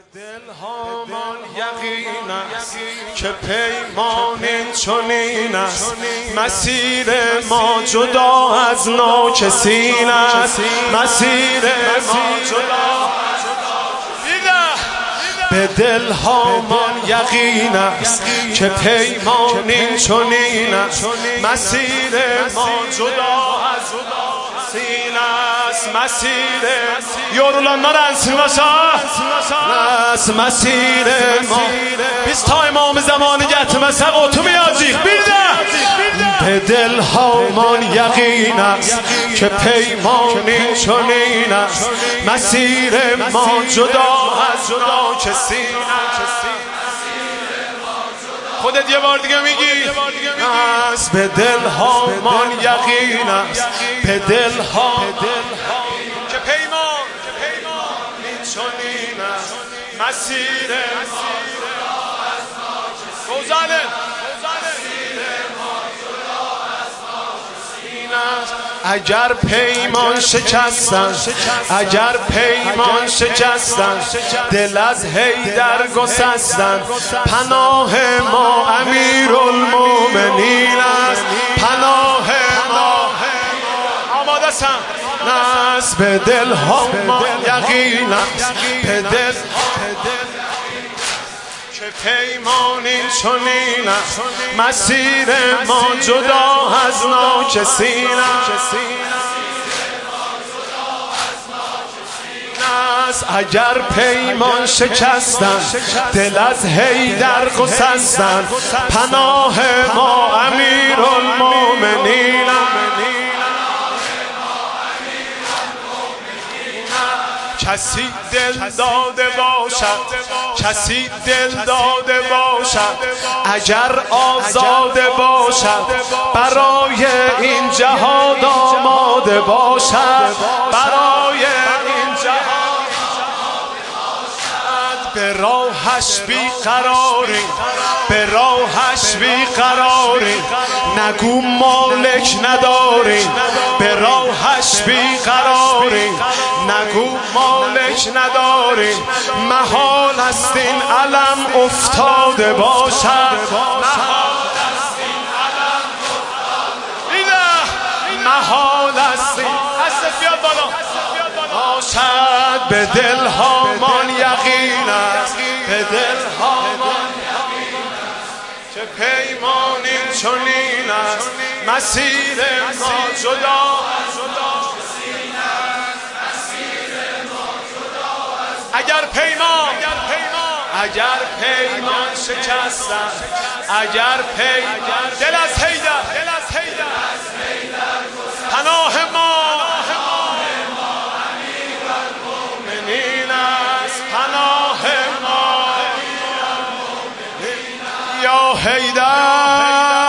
دلهامان یقین است که پیمان این چنین است، مسیر ما جدا از ناکسین است، مسیر ما جدا. به دلهامان یقین است که پیمان این چنین است، مسیر ما جدا از ناکسین است، مسیر یورولان نرنسین است، مسیر ما بیست تا امام زمان گتمسه قطوم یازیخ بیرده. به دلهامان یقین است که پیمان این چنین است، مسیر ما جدا از ناکسین است. خودت یه بار دیگه میگی است. به دلهامان یقین است، به دلهامان که پیمان این چنین است، مسیر ما جدا از ناکسین است. اگر پیمان شکستن، اگر پیمان شکستن، دل از حیدر گسستن، پناه ما امیرالمومنین است، پناه ما آماده سن است. به دل ما یقین است، به دل که پیمان این چنین است، مسیر ما جدا از ناکسین است. اگر پیمان شکستن، دل از حیدر گسستن، پناه ما امیرالمومنین است. کسی دل داده باشد، کسی دل داده باشد، اگر آزاده باشد، برای این جهاد آماده باشد، برای این جهاد آماده باشد. به راهش بیقراری، به راهش بیقراری، نگو مالک نداری. به راهش بیقراری، نگو مالک نداری. محال است این علم افتاده باشد، محال است این حسد بیاد بالا باشد. به دلهامان یقین است، به دلهامان که پیمان این چنین است، مسیر ما جدا از ناکسین است، مسیر ما جدا از. اگر پیمان شکستن، اگر پیمان دل از حیدر پناه ما امیرالمومنین است، پناه ما یا حیدر.